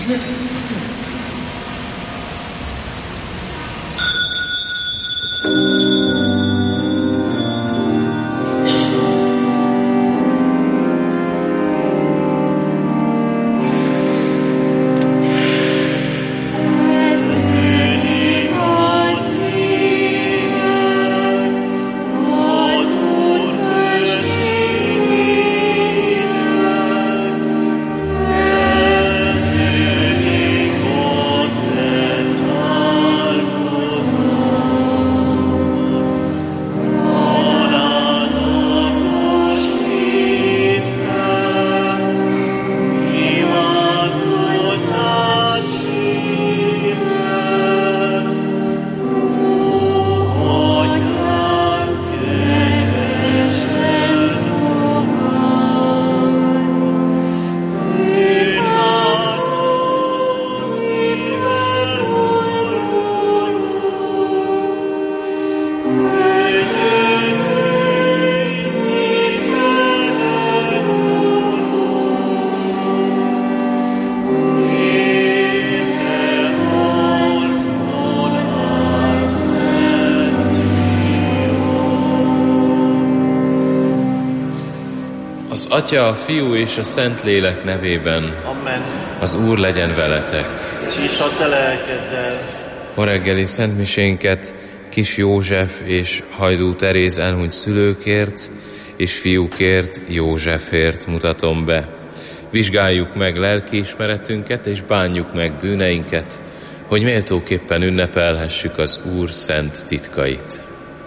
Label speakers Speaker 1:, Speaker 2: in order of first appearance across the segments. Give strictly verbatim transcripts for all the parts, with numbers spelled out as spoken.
Speaker 1: Atya, a Fiú és a Szentlélek nevében.
Speaker 2: Amen.
Speaker 1: Az Úr legyen veletek.
Speaker 2: És is a te lelkeddel.
Speaker 1: Ma reggeli szentmisénket Kis József és Hajdú Teréz elhunyt szülőkért és fiúkért, Józsefért mutatom be. Vizsgáljuk meg lelkiismeretünket és bánjuk meg bűneinket, hogy méltóképpen ünnepelhessük az Úr szent titkait.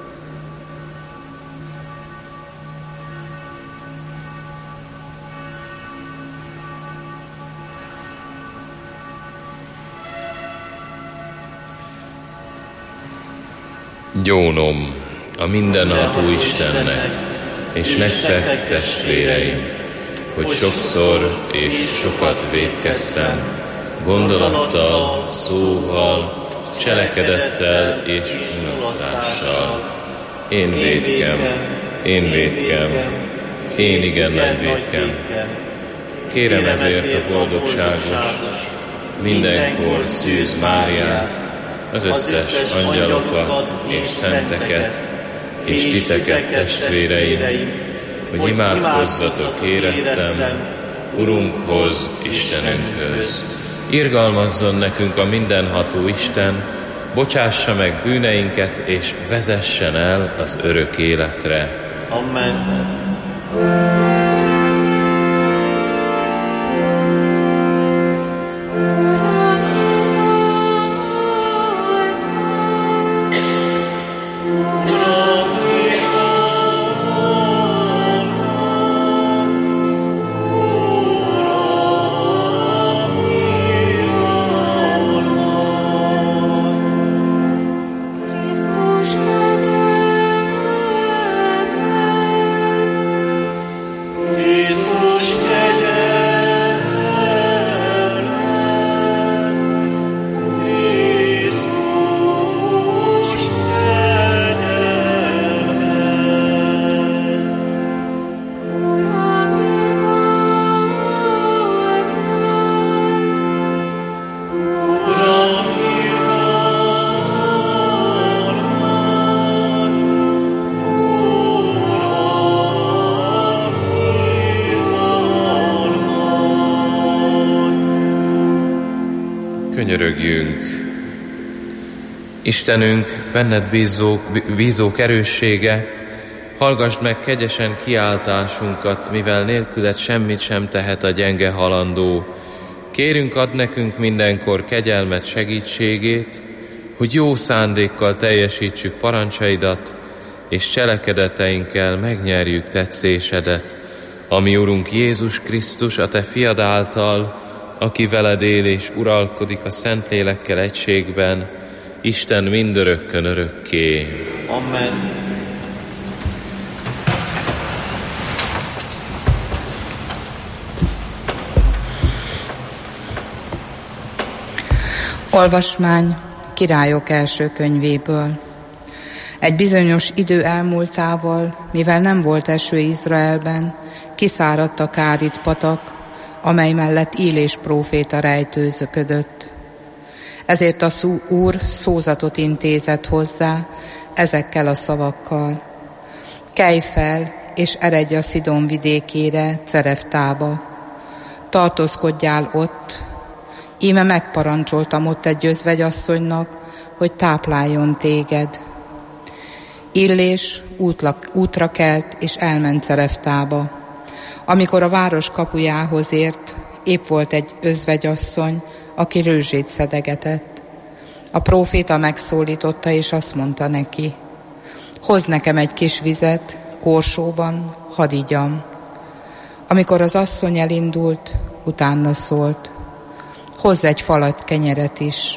Speaker 1: Gyónom a mindenható Istennek, és nektek, testvéreim, hogy sokszor és sokat vétkeztem, gondolattal, szóval, cselekedettel és unasztással. Én vétkem, én vétkem, én igen nagy vétkem. Kérem ezért a boldogságos, mindenkor Szűz Máriát, az összes angyalokat és szenteket, és titeket, testvéreim, hogy imádkozzatok érettem Urunkhoz, Istenünkhöz. Irgalmazzon nekünk a mindenható Isten, bocsássa meg bűneinket, és vezessen el az örök életre.
Speaker 2: Amen.
Speaker 1: Könyörögjünk. Istenünk, benned bízó, bízók erőssége, hallgasd meg kegyesen kiáltásunkat, mivel nélküled semmit sem tehet a gyenge halandó. Kérünk, add nekünk mindenkor kegyelmet, segítségét, hogy jó szándékkal teljesítsük parancsaidat, és cselekedeteinkkel megnyerjük tetszésedet, ami Urunk Jézus Krisztus, a te fiad által, aki veled él és uralkodik a Szentlélekkel egységben, Isten mindörökkön örökké.
Speaker 2: Amen.
Speaker 3: Olvasmány Királyok első könyvéből. Egy bizonyos idő elmúltával, mivel nem volt eső Izraelben, kiszáradt a Kárit patak, amely mellett Illés próféta rejtőzködött. Ezért a Úr szózatot intézett hozzá ezekkel a szavakkal. Kelj fel, és eredj a Szidon vidékére, Cereftába. Tartózkodjál ott, íme megparancsoltam ott egy özvegyasszonynak, hogy tápláljon téged. Illés útla, útra kelt, és elment Cereftába. Amikor a város kapujához ért, épp volt egy özvegyasszony, aki rőzsét szedegetett. A próféta megszólította, és azt mondta neki: hozz nekem egy kis vizet, korsóban, hadd igyam. Amikor az asszony elindult, utána szólt: hozz egy falat kenyeret is.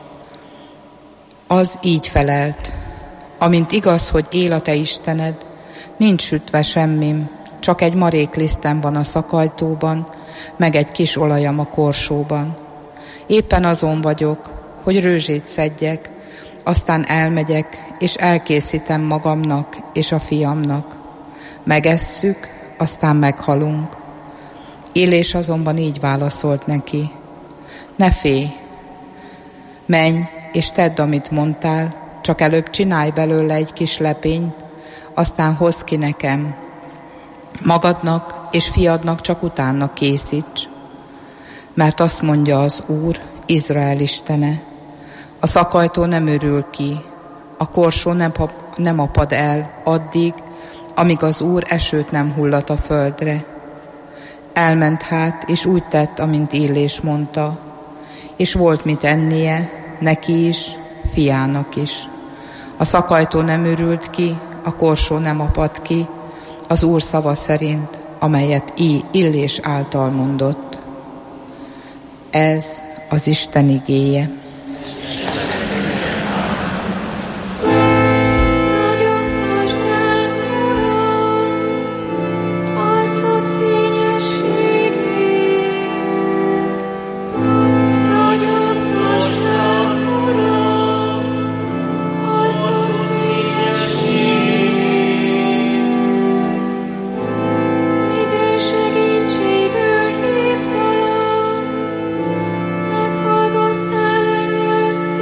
Speaker 3: Az így felelt: amint igaz, hogy él a te Istened, nincs sütve semmim, csak egy maréklisztem van a szakajtóban, meg egy kis olajam a korsóban. Éppen azon vagyok, hogy rőzsét szedjek, aztán elmegyek, és elkészítem magamnak és a fiamnak. Megesszük, aztán meghalunk. Illés azonban így válaszolt neki: ne félj, menj, és tedd, amit mondtál, csak előbb csinálj belőle egy kis lepényt, aztán hozz ki nekem. Magadnak és fiadnak csak utána készíts. Mert azt mondja az Úr, Izrael istene: a szakajtó nem örül ki, a korsó nem, nem apad el addig, amíg az Úr esőt nem hullat a földre. Elment hát, és úgy tett, amint Illés mondta, és volt mit ennie, neki is, fiának is. A szakajtó nem örült ki, a korsó nem apad ki, az Úr szava szerint, amelyet Illés által mondott. Ez az Isten igéje.
Speaker 4: Meghallgattál engem,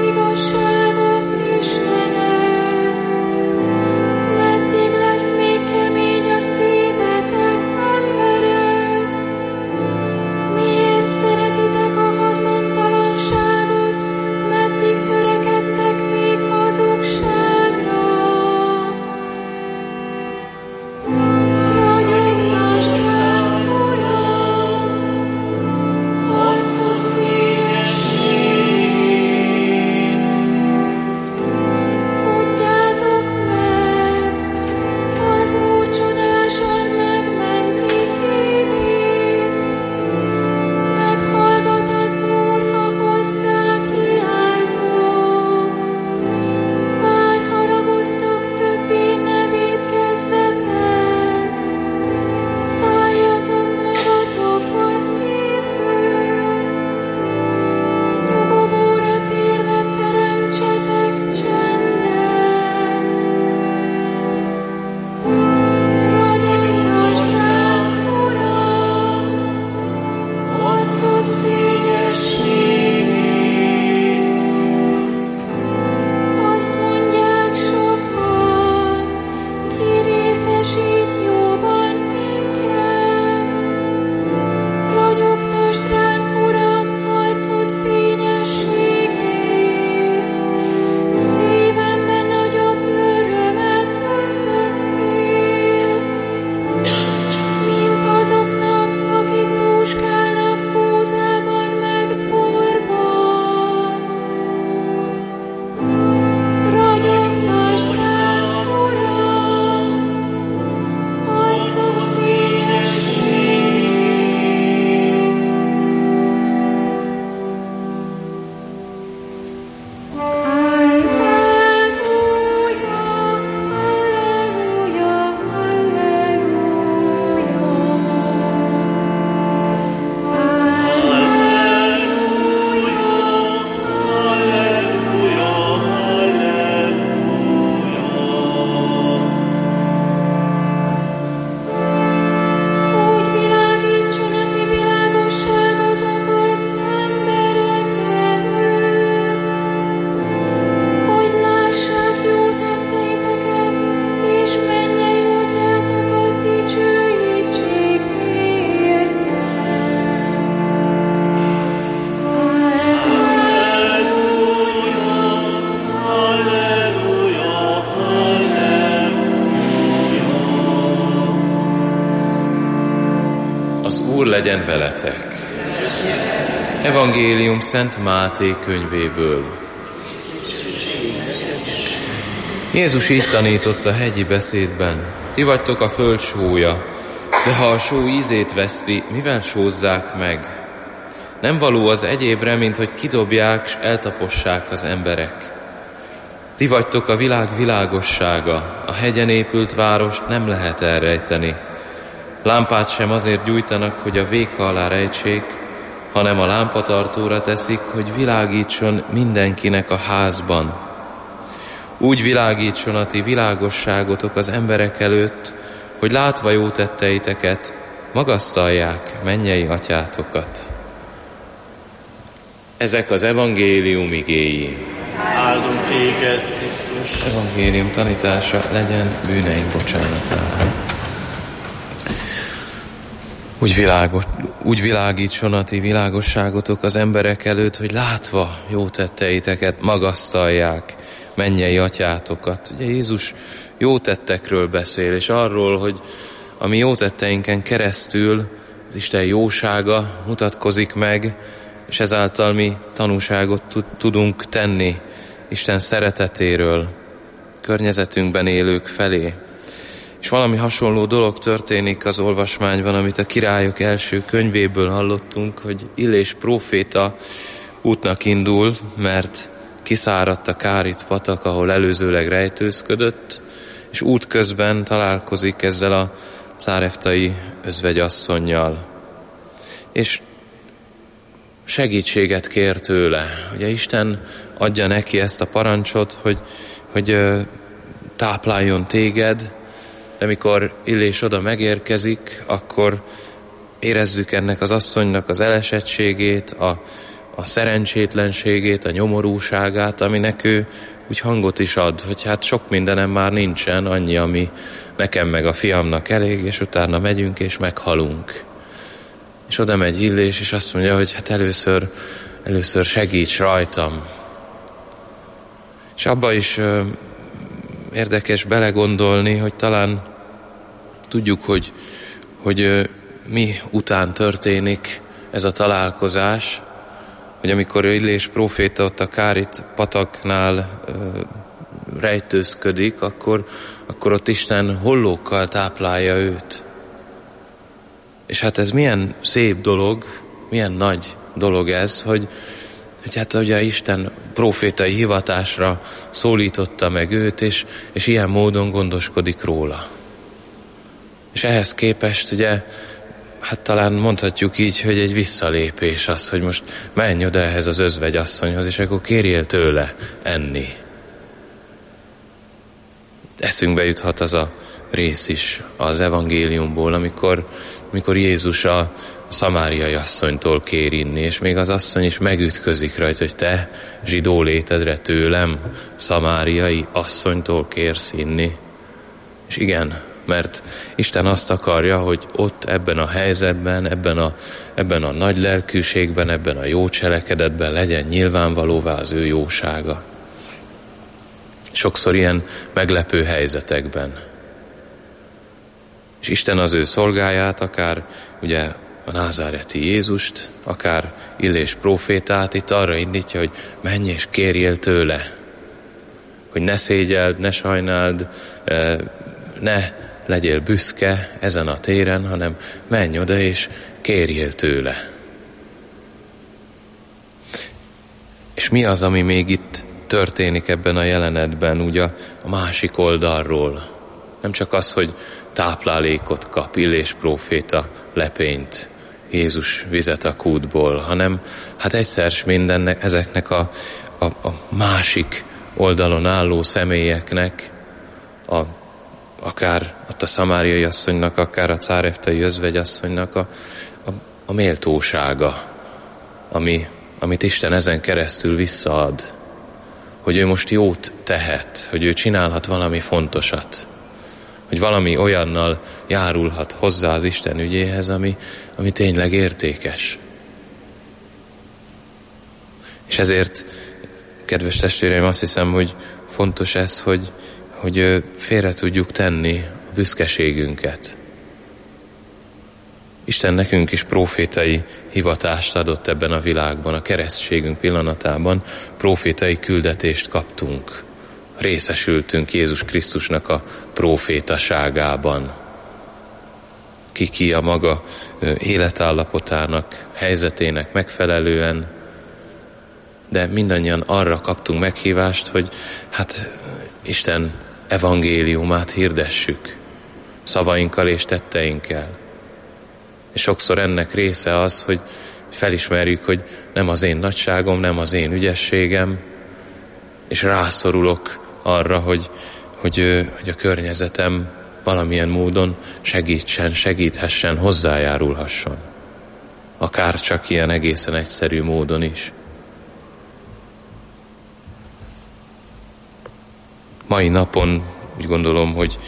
Speaker 1: legyen veletek. Evangélium Szent Máté könyvéből. Jézus így tanított a hegyi beszédben: ti vagytok a föld sója, de ha a só ízét veszti, mivel sózzák meg? Nem való az egyébre, mint hogy kidobják, s eltapossák az emberek. Ti vagytok a világ világossága, a hegyen épült várost nem lehet elrejteni. Lámpát sem azért gyújtanak, hogy a véka alá rejtsék, hanem a lámpatartóra teszik, hogy világítson mindenkinek a házban. Úgy világítson a ti világosságotok az emberek előtt, hogy látva jó tetteiteket, magasztalják mennyei atyátokat. Ezek az evangélium igéi.
Speaker 2: Áldunk téged, Krisztus.
Speaker 1: Evangélium tanítása legyen bűneink bocsánatára. Úgy, világos, úgy világítson a ti világosságotok az emberek előtt, hogy látva jó tetteiteket magasztalják mennyei atyátokat. Ugye Jézus jó tettekről beszél, és arról, hogy a mi jó tetteinken keresztül az Isten jósága mutatkozik meg, és ezáltal mi tanúságot tudunk tenni Isten szeretetéről környezetünkben élők felé. És valami hasonló dolog történik az olvasmányban, amit a Királyok első könyvéből hallottunk, hogy Illés próféta útnak indul, mert kiszáradt a Kárit patak, ahol előzőleg rejtőzködött, és útközben találkozik ezzel a cáreftai özvegyasszonnyal. És segítséget kér tőle. Ugye Isten adja neki ezt a parancsot, hogy, hogy tápláljon téged, de mikor Illés oda megérkezik, akkor érezzük ennek az asszonynak az elesettségét, a, a szerencsétlenségét, a nyomorúságát, aminek ő úgy hangot is ad, hogy hát sok mindenem már nincsen, annyi, ami nekem meg a fiamnak elég, és utána megyünk és meghalunk. És oda megy Illés, és azt mondja, hogy hát először, először segíts rajtam. És abba is ö, érdekes belegondolni, hogy talán tudjuk, hogy, hogy ö, mi után történik ez a találkozás, hogy amikor Illés próféta ott a Kárit pataknál ö, rejtőzködik, akkor, akkor ott Isten hollókkal táplálja őt. És hát ez milyen szép dolog, milyen nagy dolog ez, hogy, hogy hát ugye Isten prófétai hivatásra szólította meg őt, és, és ilyen módon gondoskodik róla. És ehhez képest ugye, hát talán mondhatjuk így, hogy egy visszalépés az, hogy most menj oda ehhez az özvegyasszonyhoz, és akkor kérjél tőle enni. Eszünkbe juthat az a rész is az evangéliumból, amikor, amikor Jézus a szamáriai asszonytól kér inni, és még az asszony is megütközik rajta, hogy te zsidó létedre tőlem szamáriai asszonytól kérsz inni. És igen, mert Isten azt akarja, hogy ott ebben a helyzetben, ebben a, ebben a nagy lelkűségben, ebben a jó cselekedetben legyen nyilvánvalóvá az ő jósága. Sokszor ilyen meglepő helyzetekben. És Isten az ő szolgáját, akár ugye a názáreti Jézust, akár Illés prófétát itt arra indítja, hogy menj és kérjél tőle. Hogy ne szégyeld, ne sajnáld, ne legyél büszke ezen a téren, hanem menj oda és kérjél tőle. És mi az, ami még itt történik ebben a jelenetben, ugye a másik oldalról? Nem csak az, hogy táplálékot kap Illés próféta lepényt, Jézus vizet a kútból, hanem hát egyszer s mindennek, ezeknek a, a, a másik oldalon álló személyeknek, a, akár ott a szamáriai asszonynak, akár a cáreftai özvegyasszonynak a, a, a méltósága, ami, amit Isten ezen keresztül visszaad, hogy ő most jót tehet, hogy ő csinálhat valami fontosat, hogy valami olyannal járulhat hozzá az Isten ügyéhez, ami, ami tényleg értékes. És ezért, kedves testvéreim, azt hiszem, hogy fontos ez, hogy, hogy félre tudjuk tenni a büszkeségünket. Isten nekünk is profétai hivatást adott ebben a világban, a keresztségünk pillanatában profétai küldetést kaptunk. Részesültünk Jézus Krisztusnak a profétaságában. Ki-ki a maga életállapotának, helyzetének megfelelően, de mindannyian arra kaptunk meghívást, hogy hát Isten evangéliumát hirdessük szavainkkal és tetteinkkel. És sokszor ennek része az, hogy felismerjük, hogy nem az én nagyságom, nem az én ügyességem, és rászorulok arra, hogy, hogy, hogy a környezetem valamilyen módon segítsen, segíthessen, hozzájárulhasson. Akár csak ilyen egészen egyszerű módon is. Mai napon úgy gondolom, hogy,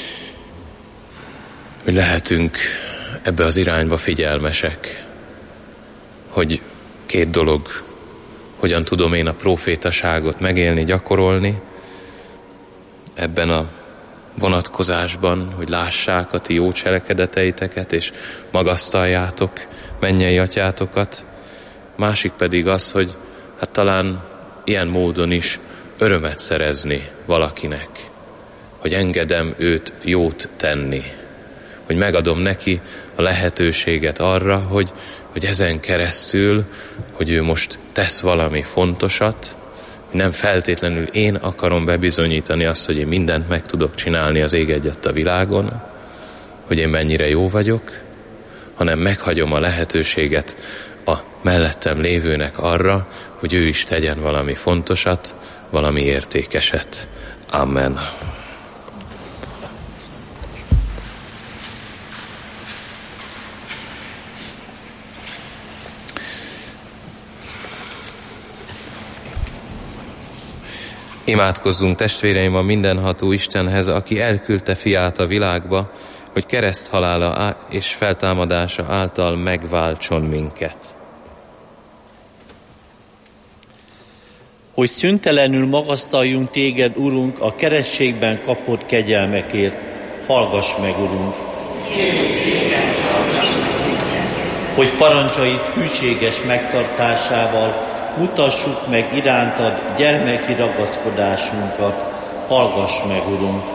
Speaker 1: hogy lehetünk ebbe az irányba figyelmesek, hogy két dolog, hogyan tudom én a profétaságot megélni, gyakorolni, ebben a vonatkozásban, hogy lássák a ti jó cselekedeteiteket, és magasztaljátok mennyei atyátokat. Másik pedig az, hogy hát talán ilyen módon is örömet szerezni valakinek, hogy engedem őt jót tenni, hogy megadom neki a lehetőséget arra, hogy, hogy ezen keresztül, hogy ő most tesz valami fontosat, nem feltétlenül én akarom bebizonyítani azt, hogy én mindent meg tudok csinálni az ég egyet a világon, hogy én mennyire jó vagyok, hanem meghagyom a lehetőséget a mellettem lévőnek arra, hogy ő is tegyen valami fontosat, valami értékeset. Amen. Imádkozzunk, testvéreim, a mindenható Istenhez, aki elküldte fiát a világba, hogy kereszthalála és feltámadása által megváltson minket.
Speaker 2: Hogy szüntelenül magasztaljunk téged, Urunk, a keresztségben kapott kegyelmekért, hallgass meg, Urunk. Hogy parancsaid hűséges megtartásával mutassuk meg irántad gyermeki ragaszkodásunkat, hallgass meg, Urunk.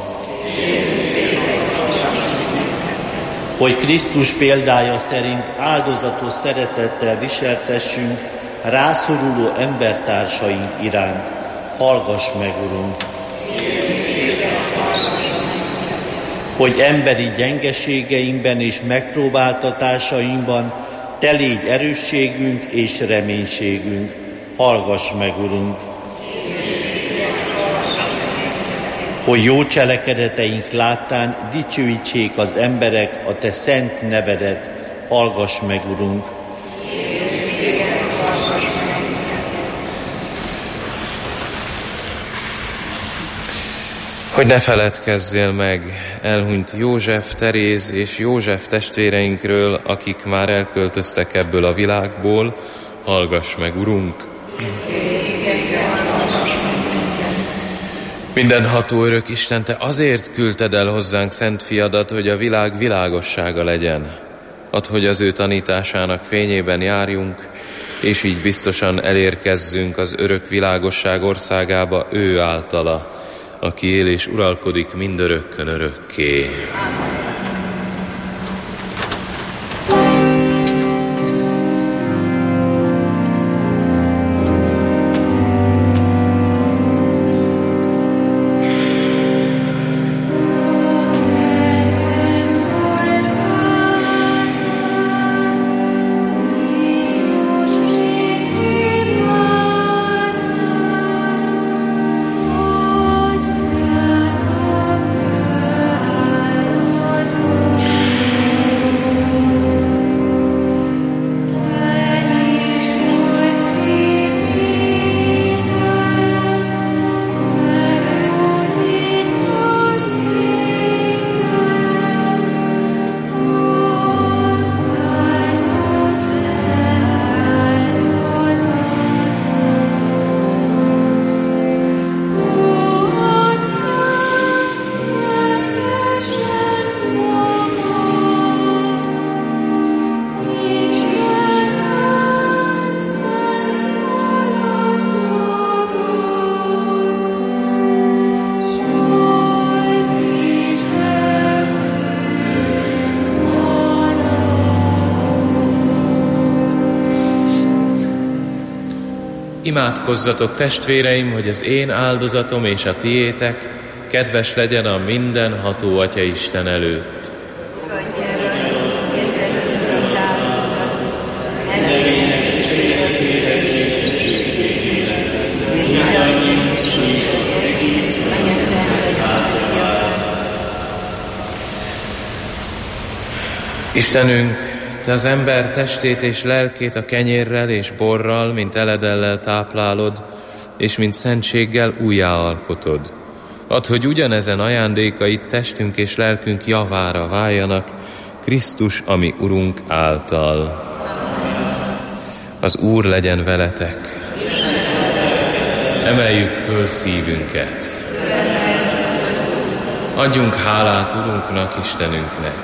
Speaker 2: Hogy Krisztus példája szerint áldozatos szeretettel viseltessünk rászoruló embertársaink iránt, hallgass meg, Urunk. Hogy emberi gyengeségeinkben és megpróbáltatásainkban te légy erősségünk és reménységünk, hallgass meg, Urunk. Hogy jó cselekedeteink láttán dicsőítsék az emberek a te szent nevedet, hallgass meg, Urunk.
Speaker 1: Hogy ne feledkezzél meg elhunyt József, Teréz és József testvéreinkről, akik már elköltöztek ebből a világból, hallgass meg, Urunk! Mindenható örök Isten, te azért küldted el hozzánk szent fiadat, hogy a világ világossága legyen. Add, hogy az ő tanításának fényében járjunk, és így biztosan elérkezzünk az örök világosság országába ő általa, aki él és uralkodik mindörökkön örökké. Imádkozzatok, testvéreim, hogy az én áldozatom és a tiétek kedves legyen a mindenható Atya Isten előtt. Istenünk, Te az ember testét és lelkét a kenyérrel és borral, mint eledellel táplálod, és mint szentséggel újjáalkotod. Add, hogy ugyanezen ajándékait testünk és lelkünk javára váljanak, Krisztus, ami Urunk által. Az Úr legyen veletek. Emeljük föl szívünket. Adjunk hálát Urunknak, Istenünknek.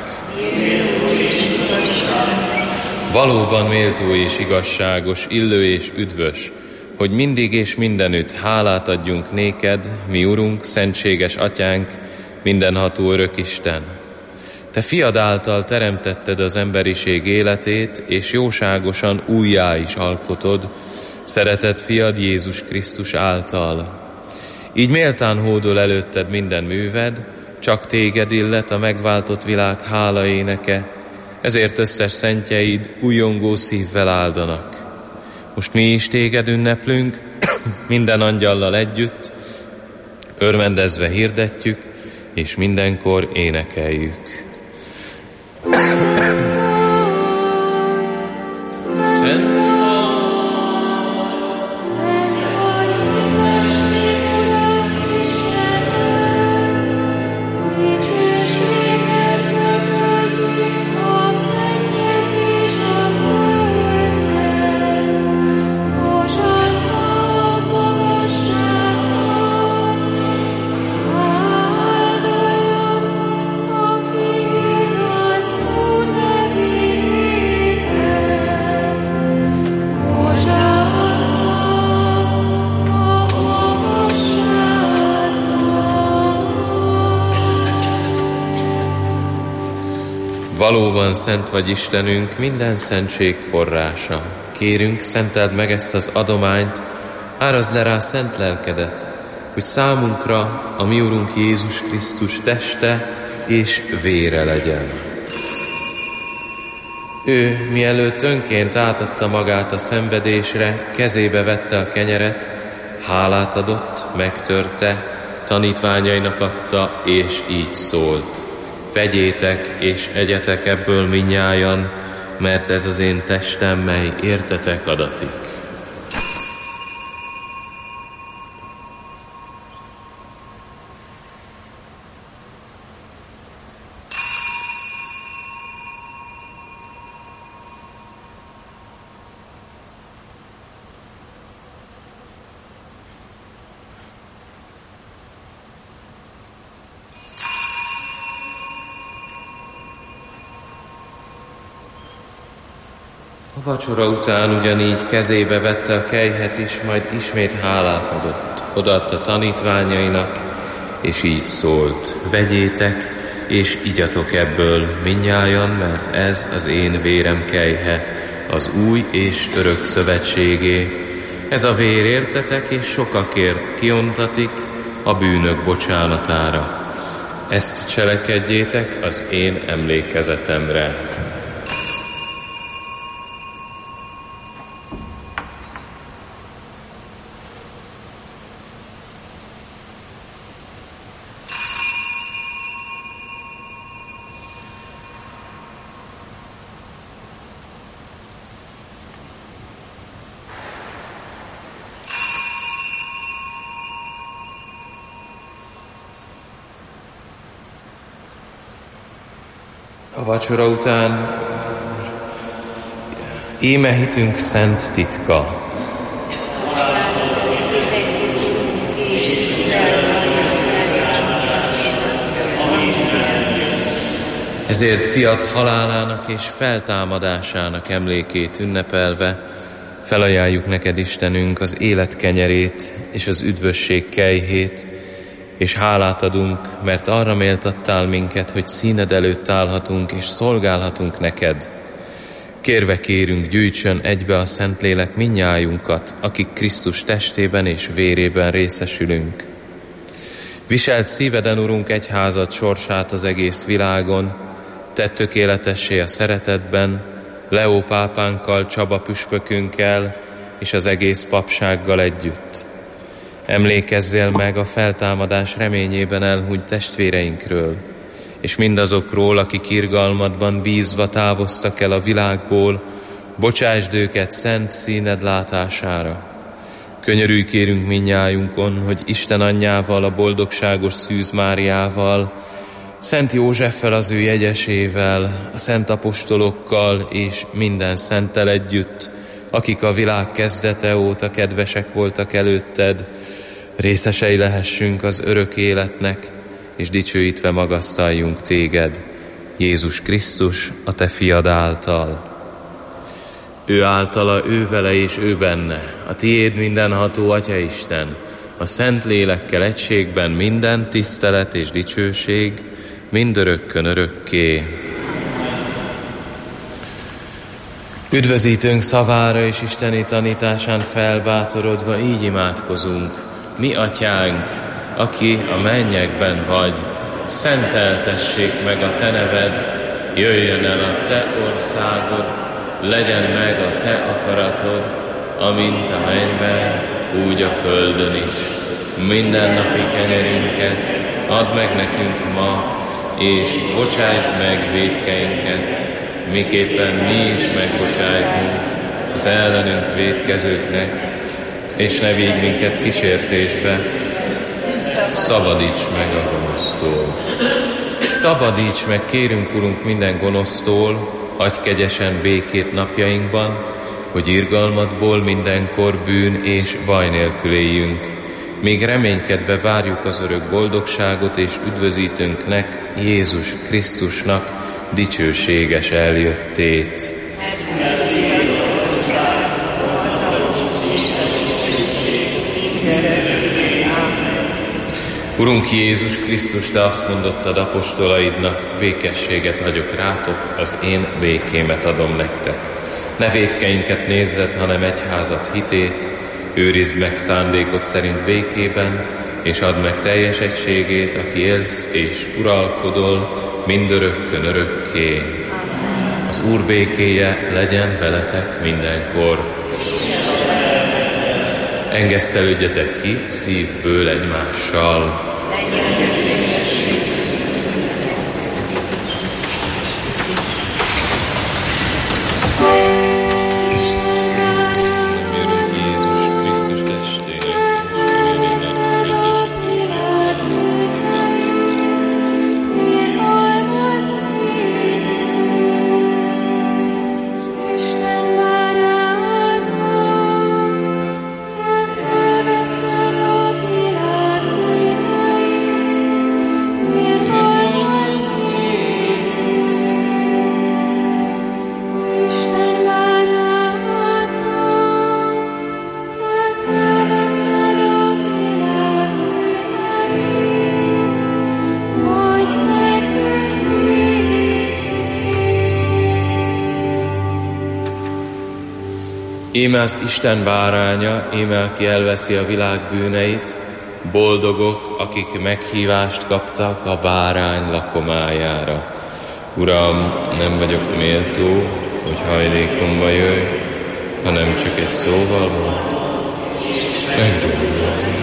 Speaker 1: Valóban méltó és igazságos, illő és üdvös, hogy mindig és mindenütt hálát adjunk néked, mi Urunk, szentséges Atyánk, mindenható örök Isten. Te fiad által teremtetted az emberiség életét, és jóságosan újjá is alkotod, szeretett fiad Jézus Krisztus által. Így méltán hódol előtted minden műved, csak téged illet a megváltott világ hála éneke, ezért összes szentjeid újongó szívvel áldanak. Most mi is téged ünneplünk, minden angyallal együtt, örvendezve hirdetjük, és mindenkor énekeljük. Valóban szent vagy Istenünk, minden szentség forrása. Kérünk, szenteld meg ezt az adományt, árazd le rá szent lelkedet, hogy számunkra a mi Urunk Jézus Krisztus teste és vére legyen. Ő, mielőtt önként átadta magát a szenvedésre, kezébe vette a kenyeret, hálát adott, megtörte, tanítványainak adta, és így szólt: vegyétek és egyetek ebből mindnyájan, mert ez az én testem, mely értetek adatik. A vacsora után ugyanígy kezébe vette a kelyhet is, majd ismét hálát adott. Odaadta tanítványainak, és így szólt: vegyétek, és igyatok ebből mindnyájan, mert ez az én vérem kelyhe, az új és örök szövetségé. Ez a vér értetek, és sokakért kiontatik a bűnök bocsánatára. Ezt cselekedjétek az én emlékezetemre. A vacsora után íme hitünk szent titka. Ezért fiad halálának és feltámadásának emlékét ünnepelve felajánljuk neked, Istenünk, az élet kenyerét és az üdvösség kelyhét, és hálát adunk, mert arra méltattál minket, hogy színed előtt állhatunk és szolgálhatunk neked. Kérve kérünk, gyűjtsön egybe a Szentlélek mindnyájunkat, akik Krisztus testében és vérében részesülünk. Viselt szíveden, Urunk, egyházad sorsát az egész világon, tedd tökéletessé a szeretetben, Leó pápánkkal, Csaba püspökünkkel és az egész papsággal együtt. Emlékezzél meg a feltámadás reményében elhunyt testvéreinkről, és mindazokról, akik irgalmadban bízva távoztak el a világból, bocsásd őket szent színed látására. Könyörülj kérünk mindnyájunkon, hogy Isten anyjával, a boldogságos Szűz Máriával, Szent Józseffel, az ő jegyesével, a szent apostolokkal és minden szenttel együtt, akik a világ kezdete óta kedvesek voltak előtted, részesei lehessünk az örök életnek, és dicsőítve magasztaljunk téged, Jézus Krisztus, a te fiad által. Ő általa, ő vele és ő benne, a tiéd mindenható Atyaisten, a Szent Lélekkel egységben minden tisztelet és dicsőség, mindörökkön örökké. Üdvözítőnk szavára és isteni tanításán felbátorodva így imádkozunk. Mi Atyánk, aki a mennyekben vagy, szenteltessék meg a te neved, jöjjön el a te országod, legyen meg a te akaratod, amint a mennyben, úgy a földön is. Mindennapi kenyerünket add meg nekünk ma, és bocsásd meg vétkeinket, miképpen mi is megbocsájtunk az ellenünk vétkezőknek, és ne vigy minket kísértésbe, szabadíts meg a gonosztól. Szabadíts meg, kérünk, Urunk, minden gonosztól, adj kegyesen békét napjainkban, hogy irgalmadból mindenkor bűn és baj nélkül éljünk, még reménykedve várjuk az örök boldogságot és üdvözítőnknek, Jézus Krisztusnak dicsőséges eljöttét. Urunk Jézus Krisztus, te azt mondottad apostolaidnak, békességet hagyok rátok, az én békémet adom nektek. Ne vétkeinket nézzed, hanem egyházat hitét, őrizd meg szándékod szerint békében, és add meg teljes egységét, aki élsz és uralkodol mindörökkön örökké. Az Úr békéje legyen veletek mindenkor. Engesztelődjetek ki szívből egymással. Íme az Isten báránya, íme aki elveszi a világ bűneit, boldogok, akik meghívást kaptak a bárány lakomájára. Uram, nem vagyok méltó, hogy hajlékomba jöjj, hanem csak egy szóval mond, meggyógyulsz.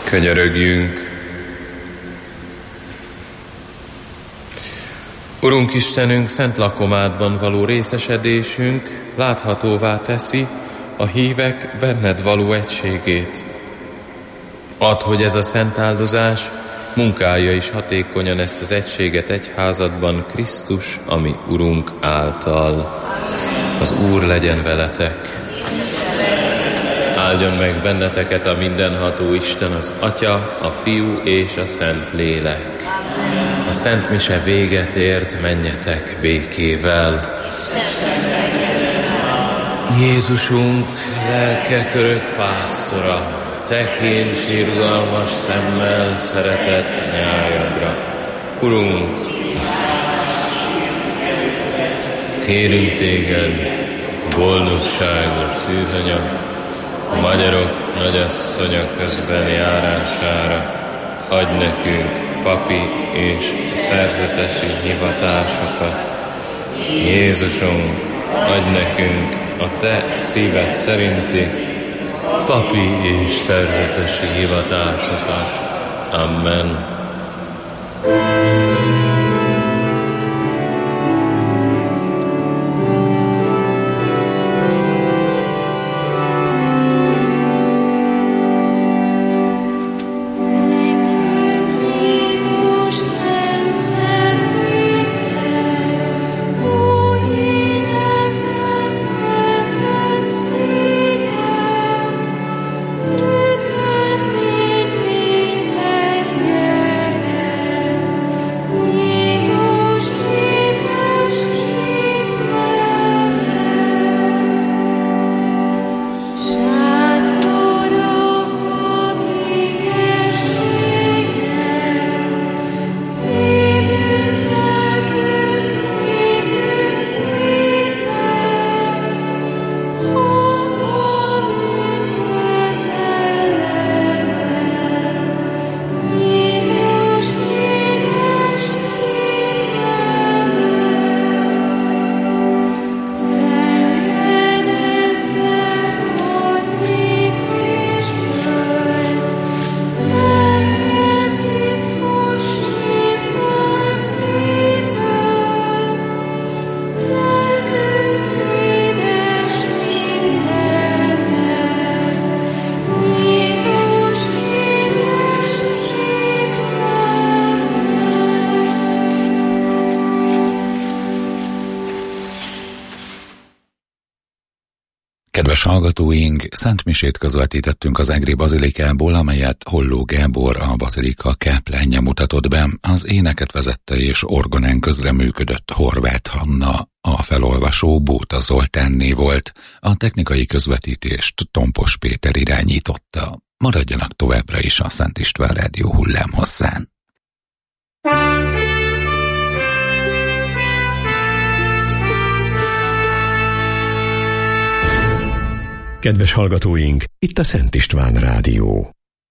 Speaker 1: Könyörögjünk! Urunk Istenünk, szent lakomádban való részesedésünk láthatóvá teszi a hívek benned való egységét. Add, hogy ez a szent áldozás munkálja is hatékonyan ezt az egységet egyházadban Krisztus, ami Urunk által. Az Úr legyen veletek! Áldjon meg benneteket a mindenható Isten, az Atya, a Fiú és a Szent Lélek. A Szent Mise véget ért, menjetek békével. Jézusunk, lelke körök pásztora, tekint sírgalmas szemmel szeretett nyájadra. Urunk, kérünk téged, boldogságos szűzanya, a magyarok nagyasszonya közben járására, adj nekünk papi és szerzetesi hivatásokat. Jézusunk, adj nekünk a te szíved szerinti papi és szerzetesi hivatásokat. Amen.
Speaker 4: Kedves hallgatóink, szentmisét közvetítettünk az Egri Bazilikából, amelyet Holló Gábor, a bazilika káplánja mutatott be. Az éneket vezette és orgonán közreműködött Horváth Hanna, a felolvasó Bóta Zoltánné volt, a technikai közvetítést Tompos Péter irányította. Maradjanak továbbra is a Szent István Rádió hullámhosszán.
Speaker 5: Kedves hallgatóink, itt a Szent István Rádió.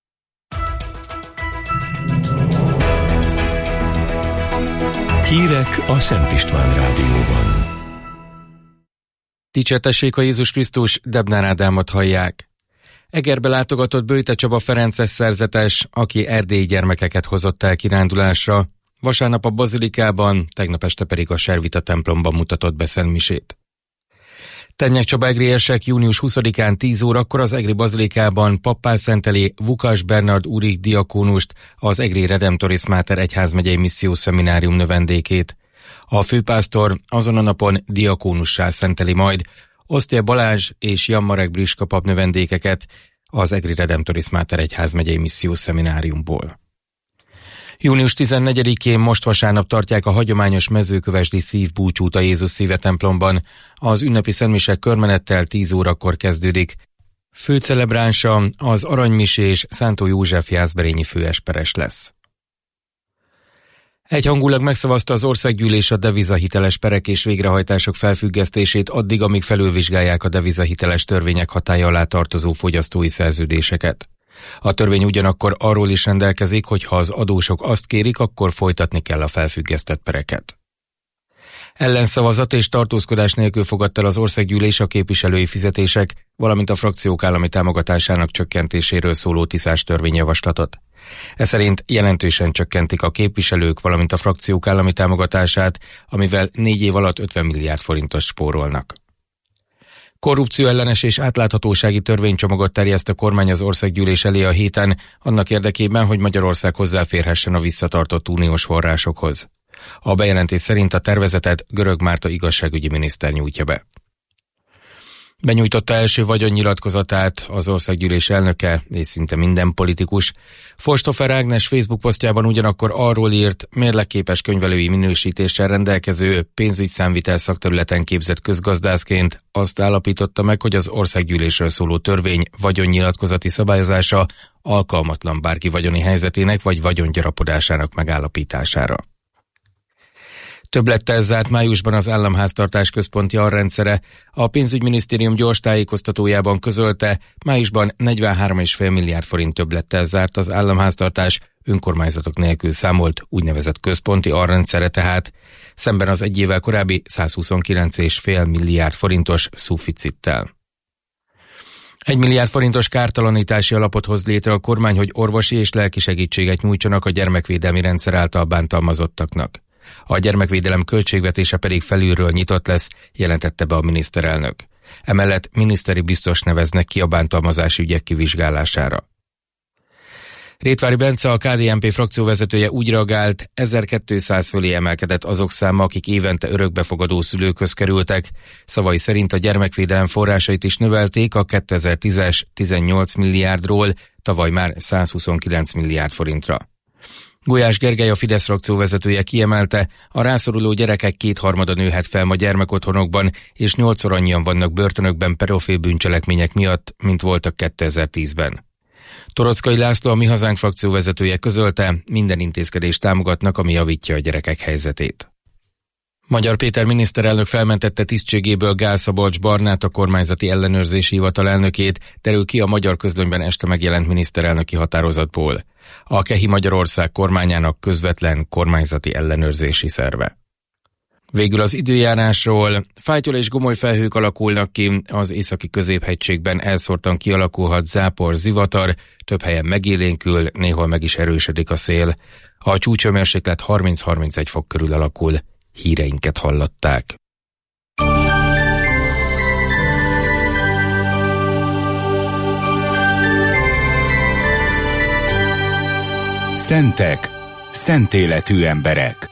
Speaker 5: Hírek a Szent István Rádióban.
Speaker 6: Dicsertessék a Jézus Krisztus, Debnár Ádámot hallják. Egerbe látogatott Böjte Csaba ferences szerzetes, aki erdélyi gyermekeket hozott el kirándulásra. Vasárnap a Bazilikában, tegnap este pedig a Servita templomban mutatott be szentmisét. Tennyek Csaba egriesek június huszadikán tíz órakor az Egri Bazilikában pappá szenteli Vukas Bernard Úrik diakónust, az Egri Redemptoris Mater egyházmegyei missziós szeminárium növendékét. A főpásztor azon a napon diakónussá szenteli majd Osztya Balázs és Jan Marek Briska pap növendékeket az Egri Redemptoris Mater egyházmegyei missziós szemináriumból. június tizennegyedikén most vasárnap tartják a hagyományos mezőkövesdi szívbúcsút a Jézus Szíve templomban. Az ünnepi szentmisek körmenettel tíz órakor kezdődik. Főcelebránsa az aranymisés Szántó József jászberényi főesperes lesz. Egyhangulag megszavazta az országgyűlés a devizahiteles perek és végrehajtások felfüggesztését addig, amíg felülvizsgálják a devizahiteles törvények hatálya alá tartozó fogyasztói szerződéseket. A törvény ugyanakkor arról is rendelkezik, hogy ha az adósok azt kérik, akkor folytatni kell a felfüggesztett pereket. Ellenszavazat és tartózkodás nélkül fogadta el az országgyűlés a képviselői fizetések, valamint a frakciók állami támogatásának csökkentéséről szóló tiszás törvényjavaslatot. Ez szerint jelentősen csökkentik a képviselők, valamint a frakciók állami támogatását, amivel négy év alatt ötven milliárd forintot spórolnak. Korrupcióellenes és átláthatósági törvénycsomagot terjeszt a kormány az országgyűlés elé a héten, annak érdekében, hogy Magyarország hozzáférhessen a visszatartott uniós forrásokhoz. A bejelentés szerint a tervezetet Görög Márta igazságügyi miniszter nyújtja be. Benyújtotta első vagyonnyilatkozatát az országgyűlés elnöke és szinte minden politikus. Forsthofer Ágnes Facebook posztjában ugyanakkor arról írt, mérlegképes könyvelői minősítéssel rendelkező pénzügyszámvitel szakterületen képzett közgazdászként azt állapította meg, hogy az országgyűlésről szóló törvény vagyonnyilatkozati szabályozása alkalmatlan bárki vagyoni helyzetének vagy vagyongyarapodásának megállapítására. Többlettel zárt májusban az államháztartás központi arrendszere. A pénzügyminisztérium gyors tájékoztatójában közölte, májusban negyvenhárom egész öt milliárd forint többlettel zárt az államháztartás önkormányzatok nélkül számolt úgynevezett központi arrendszere tehát, szemben az egy évvel korábbi százhuszonkilenc egész öt milliárd forintos szuficittel. Egy milliárd forintos kártalanítási alapot hoz létre a kormány, hogy orvosi és lelki segítséget nyújtsanak a gyermekvédelmi rendszer által bántalmazottaknak. A gyermekvédelem költségvetése pedig felülről nyitott lesz, jelentette be a miniszterelnök. Emellett miniszteri biztos neveznek ki a bántalmazási ügyek kivizsgálására. Rétvári Bence, a ká dé en pé frakcióvezetője úgy reagált, ezerkétszáz fölé emelkedett azok száma, akik évente örökbefogadó szülőkhöz kerültek. Szavai szerint a gyermekvédelem forrásait is növelték a kétezer-tízes tizennyolc milliárdról, tavaly már százhuszonkilenc milliárd forintra. Gulyás Gergely, a Fidesz frakcióvezetője kiemelte, a rászoruló gyerekek kétharmada nőhet fel ma gyermekotthonokban, és nyolcszor annyian vannak börtönökben pedofil bűncselekmények miatt, mint voltak kétezer-tízben. Toroczkai László, a Mi Hazánk frakcióvezetője közölte, minden intézkedést támogatnak, ami javítja a gyerekek helyzetét. Magyar Péter miniszterelnök felmentette tisztségéből Gál Szabolcs Barnát, a kormányzati ellenőrzési hivatal elnökét, derül ki a Magyar Közlönyben este megjelent miniszterelnöki határozatból. A Kehi Magyarország kormányának közvetlen kormányzati ellenőrzési szerve. Végül az időjárásról. Fájtyol és gomoly felhők alakulnak ki, az északi középhegységben elszórtan kialakulhat zápor, zivatar, több helyen megélénkül, néhol meg is erősödik a szél. A csúcshőmérséklet harminc-harmincegy fok körül alakul. Híreinket hallották.
Speaker 7: Szentek, szentéletű emberek.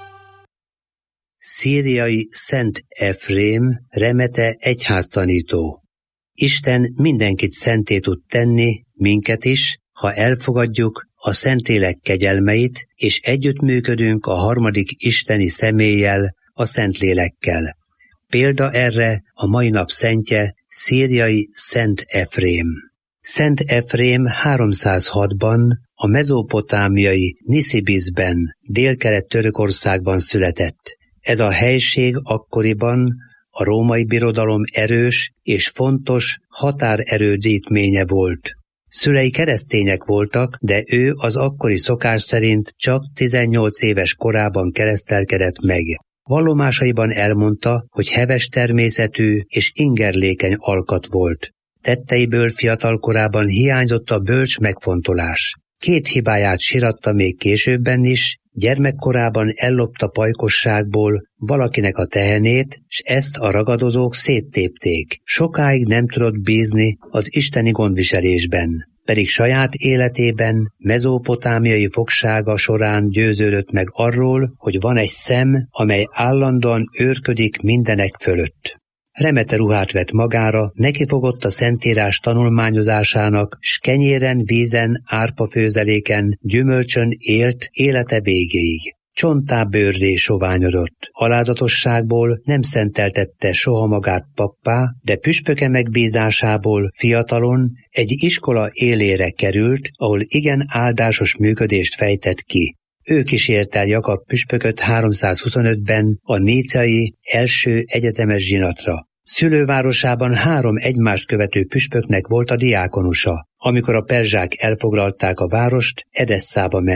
Speaker 8: Szíriai Szent Efrém, remete egyháztanító. Isten mindenkit szenté tud tenni, minket is, ha elfogadjuk a Szentlélek kegyelmeit, és együttműködünk a harmadik isteni személlyel, a Szentlélekkel. Példa erre a mai nap szentje, szíriai Szent Efrém. Szent Efrém háromszázhatban a mezopotámiai Niszibizben, délkelet-Törökországban született. Ez a helység akkoriban a római birodalom erős és fontos határerődítménye volt. Szülei keresztények voltak, de ő az akkori szokás szerint csak tizennyolc éves korában keresztelkedett meg. Vallomásaiban elmondta, hogy heves természetű és ingerlékeny alkat volt. Tetteiből fiatal korában hiányzott a bölcs megfontolás. Két hibáját siratta még későbben is, gyermekkorában ellopta pajkosságból valakinek a tehenét, s ezt a ragadozók széttépték. Sokáig nem tudott bízni az isteni gondviselésben, pedig saját életében mezopotámiai fogsága során győződött meg arról, hogy van egy szem, amely állandóan őrködik mindenek fölött. Remete ruhát vett magára, nekifogott a Szentírás tanulmányozásának, s kenyéren, vízen, árpafőzeléken, gyümölcsön élt élete végéig. Csonttá bőrré soványodott. Alázatosságból nem szenteltette soha magát pappá, de püspöke megbízásából fiatalon egy iskola élére került, ahol igen áldásos működést fejtett ki. Ő kísért el Jakab püspököt háromszázhuszonötben a níceai első egyetemes zsinatra. Szülővárosában három egymást követő püspöknek volt a diákonusa. Amikor a perzsák elfoglalták a várost, Edesszába ment.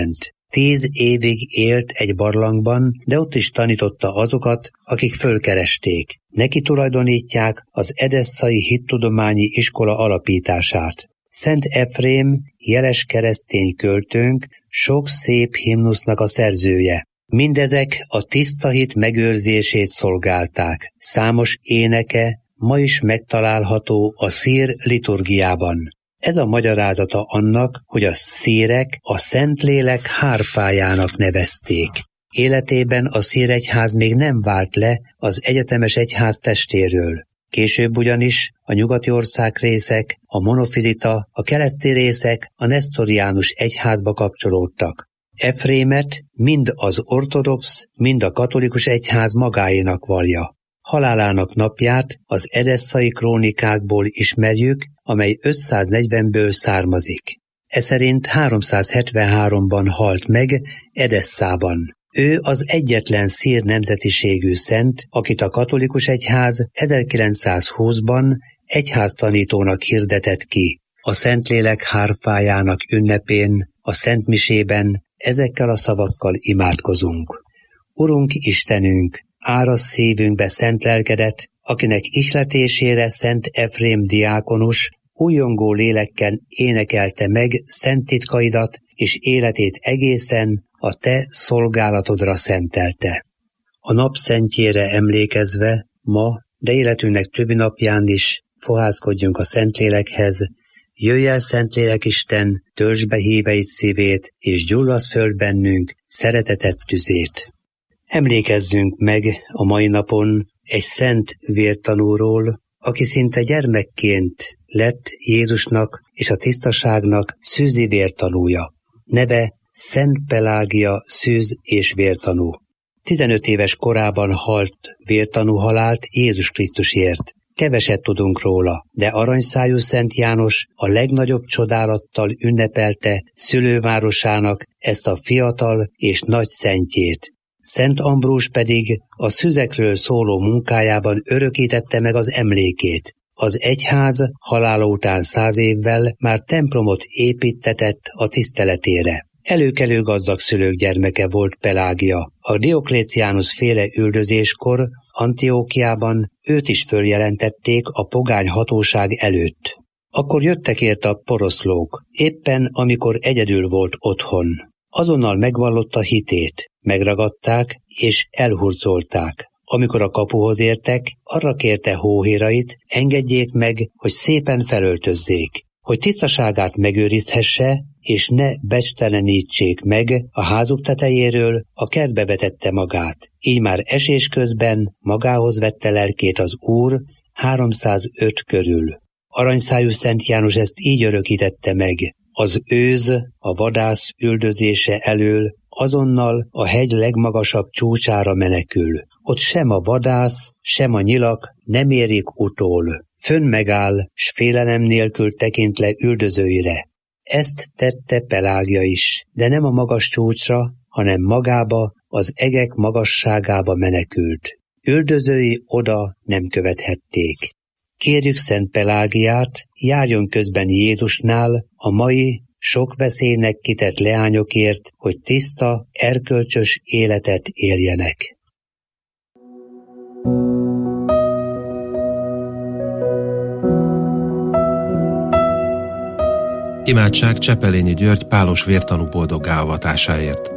Speaker 8: Tíz évig élt egy barlangban, de ott is tanította azokat, akik fölkeresték. Neki tulajdonítják az edesszai hittudományi iskola alapítását. Szent Efrém, jeles keresztény költőnk, sok szép himnusznak a szerzője. Mindezek a tiszta hit megőrzését szolgálták. Számos éneke ma is megtalálható a szír liturgiában. Ez a magyarázata annak, hogy a szírek a Szentlélek hárfájának nevezték. Életében a szíregyház még nem vált le az egyetemes egyház testéről. Később ugyanis a nyugati országrészek, a monofizita, a keleti részek a nesztoriánus egyházba kapcsolódtak. Efrémet mind az ortodox, mind a katolikus egyház magáénak vallja. Halálának napját az edesszai krónikákból ismerjük, amely ötszáznegyvenből származik. Eszerint háromszázhetvenháromban halt meg Edesszában. Ő az egyetlen szír nemzetiségű szent, akit a katolikus egyház ezerkilencszázhúszban egyháztanítónak hirdetett ki. A Szentlélek hárfájának ünnepén, a szentmisében ezekkel a szavakkal imádkozunk. Urunk Istenünk, árasz szívünkbe szent lelkedet, akinek ihletésére Szent Efrém diákonus újongó lélekkel énekelte meg szent titkaidat, és életét egészen a te szolgálatodra szentelte. A napszentjére emlékezve ma, de életünknek többi napján is fohászkodjunk a Szentlélekhez. Jöjj el, Szentlélek Isten, töltsd be híveid szívét, és gyullasz föl bennünk szeretetet tüzét. Emlékezzünk meg a mai napon egy szent vértanúról, aki szinte gyermekként lett Jézusnak és a tisztaságnak szűzi vértanúja. Neve Szent Pelágia szűz és vértanú. tizenöt éves korában halt vértanú halált Jézus Krisztusért. Keveset tudunk róla, de aranyszájú Szent János a legnagyobb csodálattal ünnepelte szülővárosának ezt a fiatal és nagy szentjét. Szent Ambrus pedig a szüzekről szóló munkájában örökítette meg az emlékét. Az egyház halála után száz évvel már templomot építtetett a tiszteletére. Előkelő gazdag szülők gyermeke volt Pelágia. A Diokléciánus féle üldözéskor Antiókiában őt is följelentették a pogány hatóság előtt. Akkor jöttek érte a poroszlók, éppen amikor egyedül volt otthon. Azonnal megvallotta hitét, megragadták és elhurcolták. Amikor a kapuhoz értek, arra kérte hóhérait, engedjék meg, hogy szépen felöltözzék, hogy tisztaságát megőrizhesse, és ne becstelenítsék meg a házuk tetejéről, a kertbe vetette magát. Így már esés közben magához vette lelkét az Úr háromszázöt körül. Aranyszájú Szent János ezt így örökítette meg. Az őz, a vadász üldözése elől azonnal a hegy legmagasabb csúcsára menekül. Ott sem a vadász, sem a nyilak nem érik utól. Fönn megáll, s félelem nélkül tekint le üldözőire. Ezt tette Pelágia is, de nem a magas csúcsra, hanem magába, az egek magasságába menekült. Üldözői oda nem követhették. Kérjük Szent Pelágiát, járjon közben Jézusnál a mai sok veszélynek kitett leányokért, hogy tiszta, erkölcsös életet éljenek.
Speaker 9: Imádság Csepelényi György pálos vértanú boldoggá avatásáért.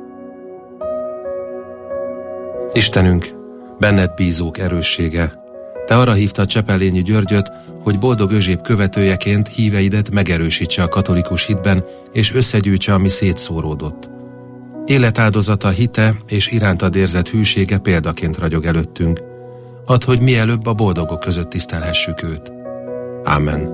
Speaker 9: Istenünk, benned bízók erőssége, te arra hívtad Csepelényi Györgyöt, hogy boldog Özséb követőjeként híveidet megerősítse a katolikus hitben, és összegyűjtse, ami szétszóródott. Életáldozata, hite és irántad érzett hűsége példaként ragyog előttünk. Add, hogy mielőbb a boldogok között tisztelhessük őt. Ámen.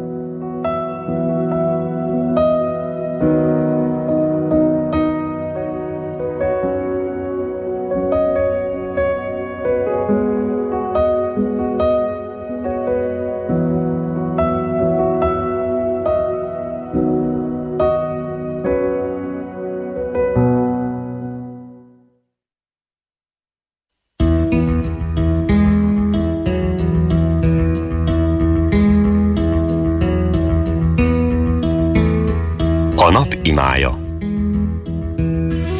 Speaker 7: A nap imája.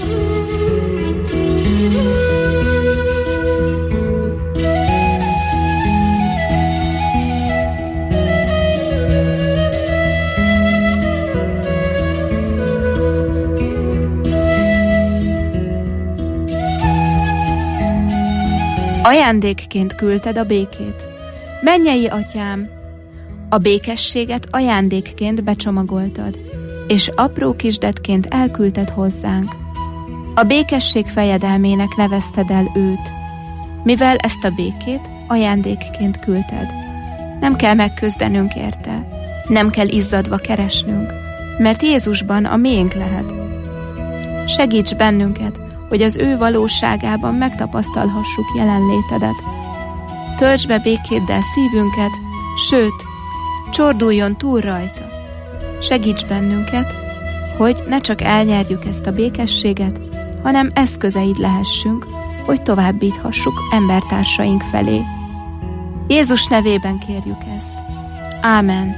Speaker 10: Ajándékként küldted a békét. Mennyei atyám, a békességet ajándékként becsomagoltad, és apró kisdetként elküldted hozzánk. A békesség fejedelmének nevezted el őt, mivel ezt a békét ajándékként küldted. Nem kell megküzdenünk érte, nem kell izzadva keresnünk, mert Jézusban a miénk lehet. Segíts bennünket, hogy az ő valóságában megtapasztalhassuk jelenlétedet. Töltsd be békéddel szívünket, sőt, csorduljon túl rajta. Segíts bennünket, hogy ne csak elnyerjük ezt a békességet, hanem eszközeid lehessünk, hogy továbbíthassuk embertársaink felé. Jézus nevében kérjük ezt. Ámen.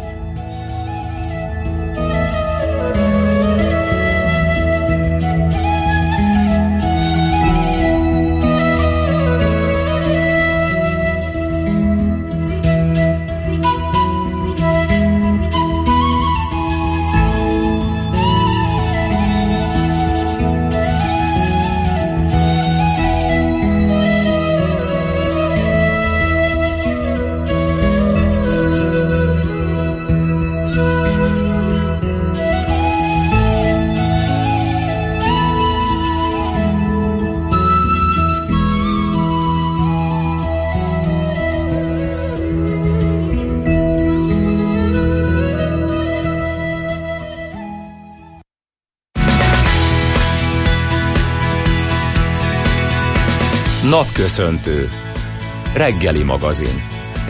Speaker 7: Napköszöntő. Reggeli magazin.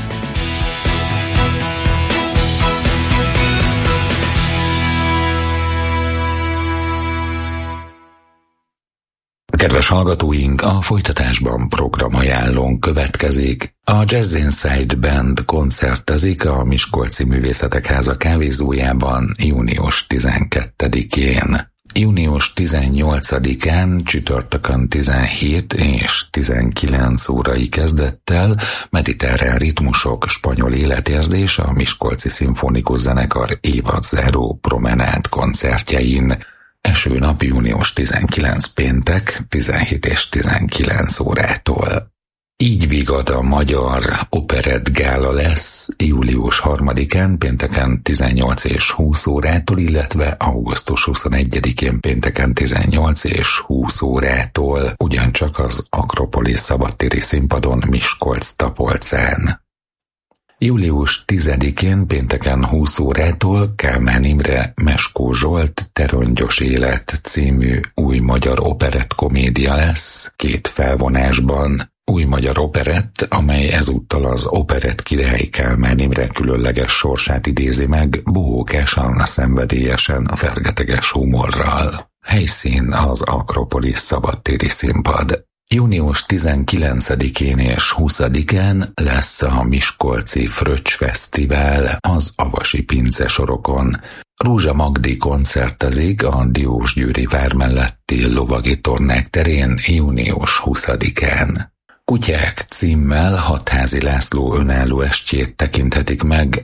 Speaker 4: Kedves hallgatóink, a folytatásban programajánlónk következik. A Jazz Inside Band koncertezik a Miskolci Művészetek Háza kávézójában június tizenkettedikén. június tizennyolcadikán csütörtökön tizenhét és tizenkilenc órai kezdettel mediterrán ritmusok, spanyol életérzés a Miskolci Szimfonikus Zenekar évadzáró promenád koncertjein. Eső nap június tizenkilencedike péntek tizenhét és tizenkilenc órától. Így vigad a magyar operett gála lesz július harmadikán pénteken tizennyolc és húsz órától, illetve augusztus huszonegyedikén pénteken tizennyolc és húsz órától, ugyancsak az Akropolis szabadtéri színpadon Miskolc-Tapolcán. július tizedikén pénteken húsz órától Kálmán Imre Meskó Zsolt Terongyos élet című új magyar operett komédia lesz két felvonásban. Új magyar operett, amely ezúttal az operett király Kálmán Imre különleges sorsát idézi meg, bohókásan, szenvedélyesen, fergeteges humorral. Helyszín az Akropolis szabadtéri színpad. június tizenkilencedikén és huszadikán lesz a Miskolci Fröccs Fesztivál az Avasi Pincesorokon. Rózsa Magdi koncertezik a Diósgyőri vár melletti lovagi tornák terén június huszadikán. Kutyák címmel Hatházi László önálló estjét tekinthetik meg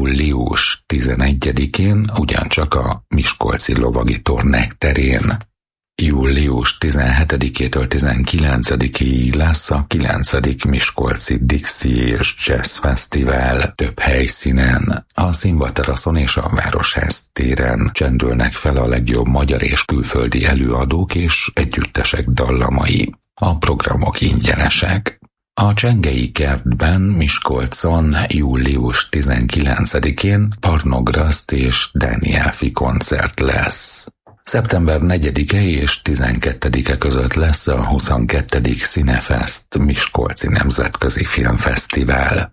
Speaker 4: július tizenegyedikén, ugyancsak a Miskolci lovagi tornák terén. július tizenhetedikétől tizenkilencedikéig lesz a kilencedik Miskolci Dixie és Jazz Fesztivál több helyszínen. A színvateraszon és a Városház téren csendülnek fel a legjobb magyar és külföldi előadók és együttesek dallamai. A programok ingyenesek. A Csengei Kertben Miskolcon július tizenkilencedikén Parnograszt és Dánielfi koncert lesz. szeptember negyedike és tizenkettedike között lesz a huszonkettedik Cinefest Miskolci Nemzetközi Filmfesztivál.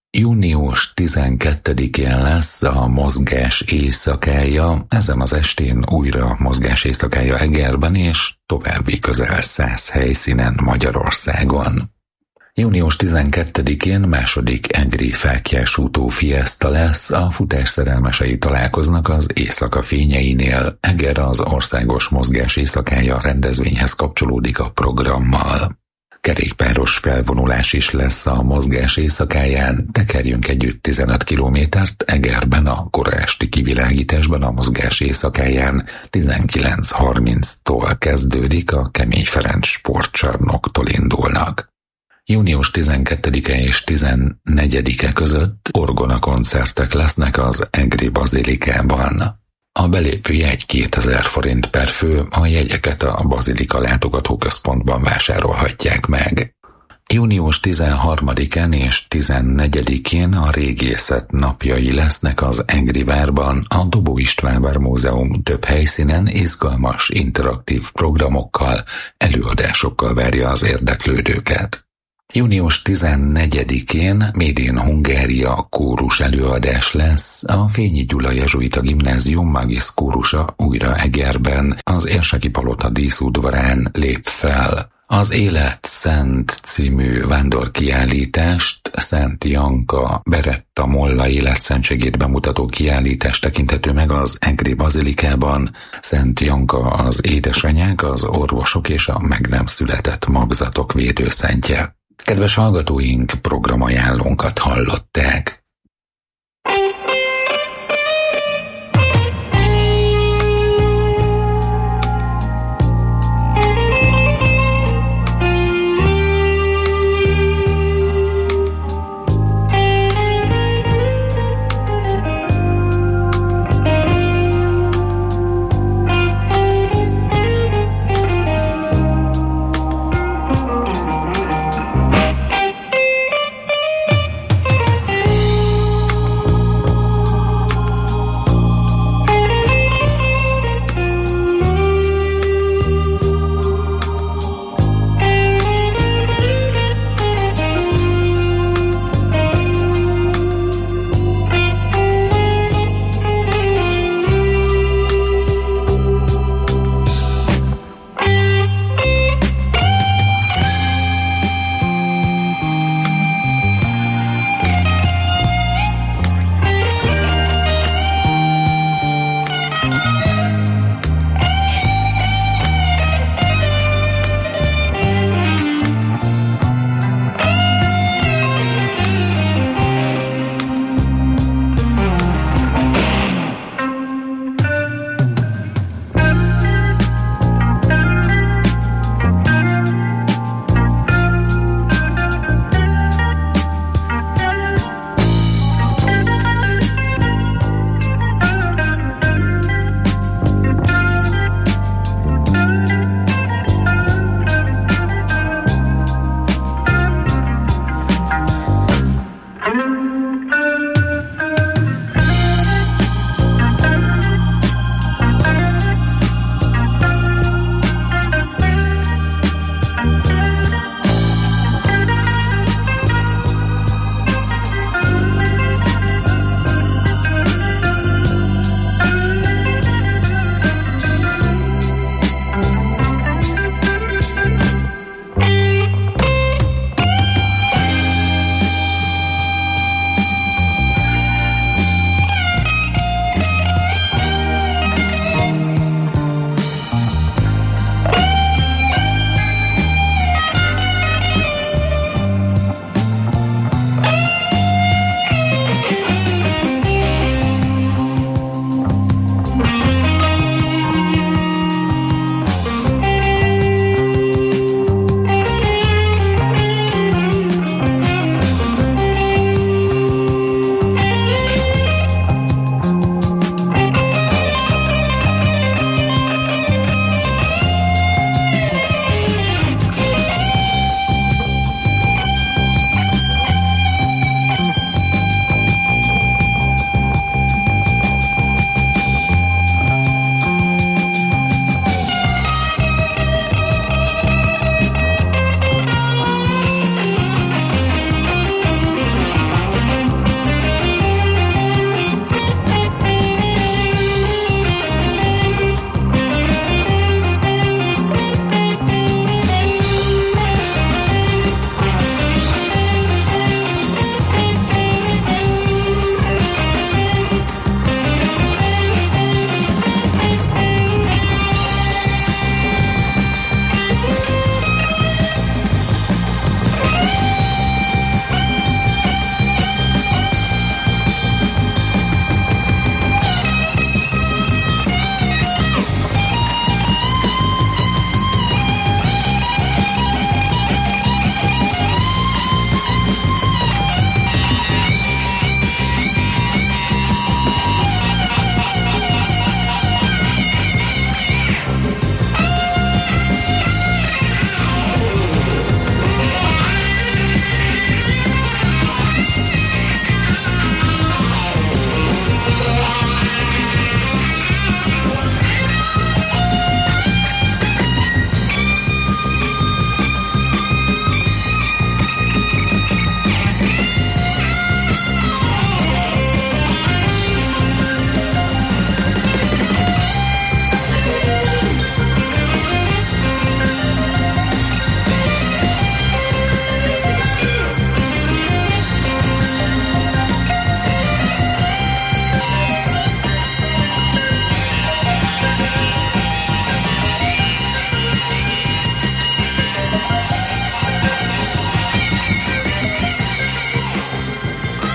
Speaker 4: június tizenkettedikén lesz a Mozgás éjszakája, ezen az estén újra Mozgás éjszakája Egerben és további közel száz helyszínen Magyarországon. június tizenkettedikén második egri Fáklyás-útó fiesta lesz, a futás szerelmesei találkoznak az Éjszaka fényeinél. Eger az Országos Mozgás éjszakája rendezvényhez kapcsolódik a programmal. Kerékpáros felvonulás is lesz a Mozgás éjszakáján, tekerjünk együtt tizenöt kilométert Egerben a kora esti kivilágításban a Mozgás éjszakáján tizenkilenc harminctól kezdődik, a Kemény Ferenc sportcsarnoktól indulnak. Június tizenkettedike és tizennegyedike között orgona koncertek lesznek az Egri Bazilikában. A belépő jegy kétezer forint per fő, a jegyeket a Bazilika látogatóközpontban vásárolhatják meg. Június tizenharmadikán és tizennegyedikén a régészet napjai lesznek az Egri várban, a Dobó István Vár Múzeum több helyszínen izgalmas, interaktív programokkal, előadásokkal várja az érdeklődőket. Június tizennegyedikén Made in Hungária kórus előadás lesz, a Fényi Gyula Jezsuita Gimnázium Magis kórusa újra Egerben, az Érseki Palota díszudvarán lép fel. Az Élet Szent című vándorkiállítást, Szent Janka Beretta Molla életszentségét bemutató kiállítás tekinthető meg az Egri Bazilikában. Szent Janka az édesanyák, az orvosok és a meg nem született magzatok védőszentje. Kedves hallgatóink, programajánlónkat hallották.